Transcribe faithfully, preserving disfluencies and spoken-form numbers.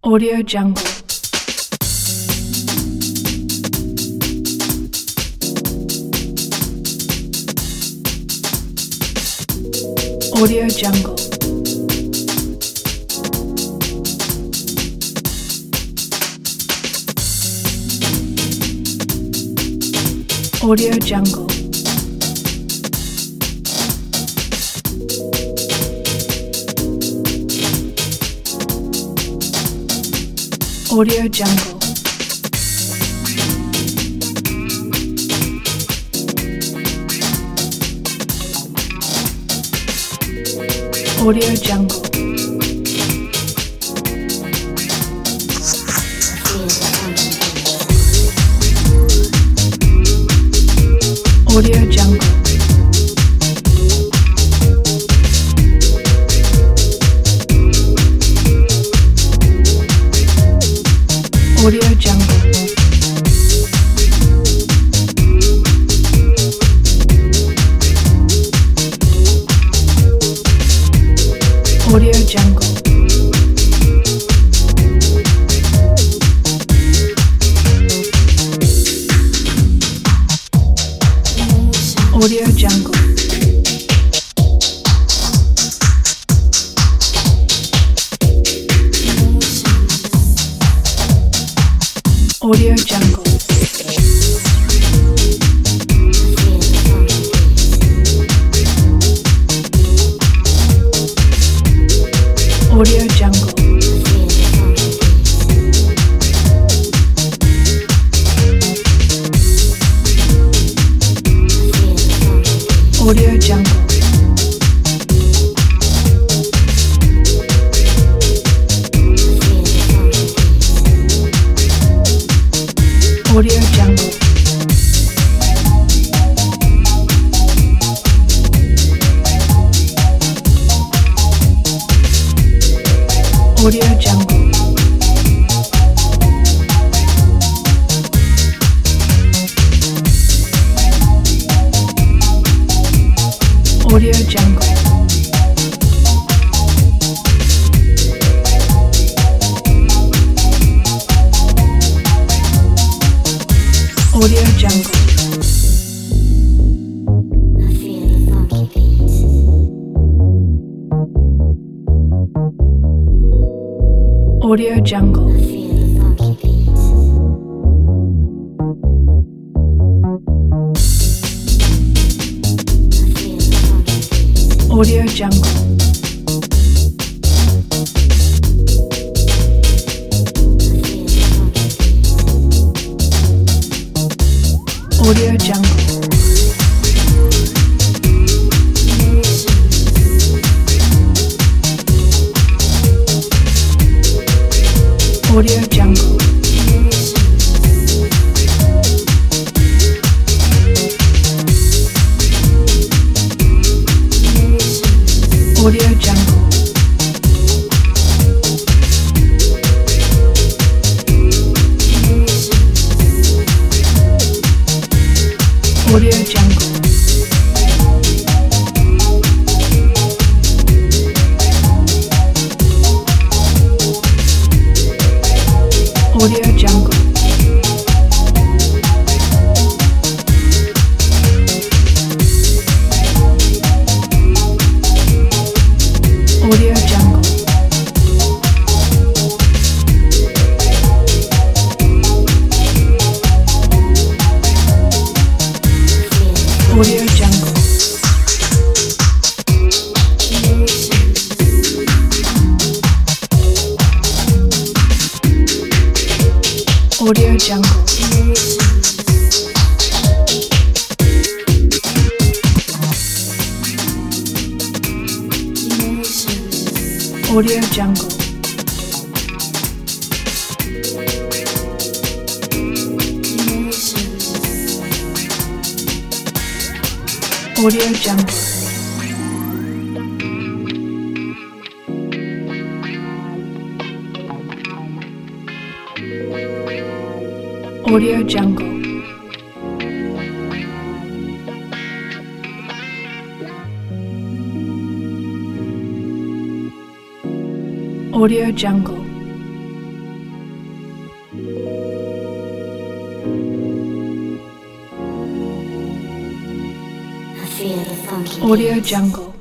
Audio Jungle. Audio Jungle. Audio Jungle. Audio Jungle. Audio Jungle. Audio Jungle. Audio Jungle. Audio Jungle. Audio Jungle. Audio Jungle. Audio Jungle. Audio Jungle. Audio Jungle. Audio Jungle. Audio Jungle. Audio Jungle. I feel the funky beat. Audio Jungle. I feel the funky beat. I feel the funky beat. Audio Jungle. Audio Jungle. Audio Jungle. Audio Jungle. Audio Jungle. Audio Jungle. Audio Jungle. Audio Jungle. Audio Jungle. Audio Jungle. Audio Jungle. Audio Jungle. Audio Jungle. I feel the funky Audio beats. Jungle.